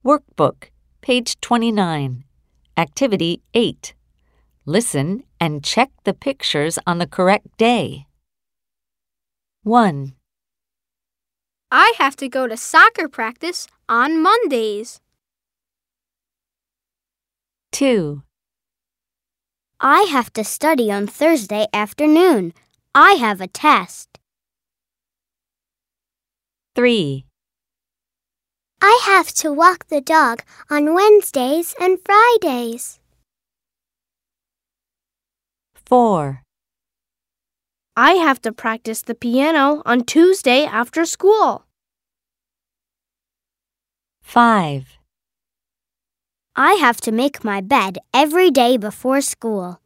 Workbook, page 29. Activity 8. Listen and check the pictures on the correct day. 1, I have to go to soccer practice on Mondays. 2, I have to study on Thursday afternoon. I have a test. 3, I have to walk the dog on Wednesdays and Fridays. 4, I have to practice the piano on Tuesday after school. 5, I have to make my bed every day before school.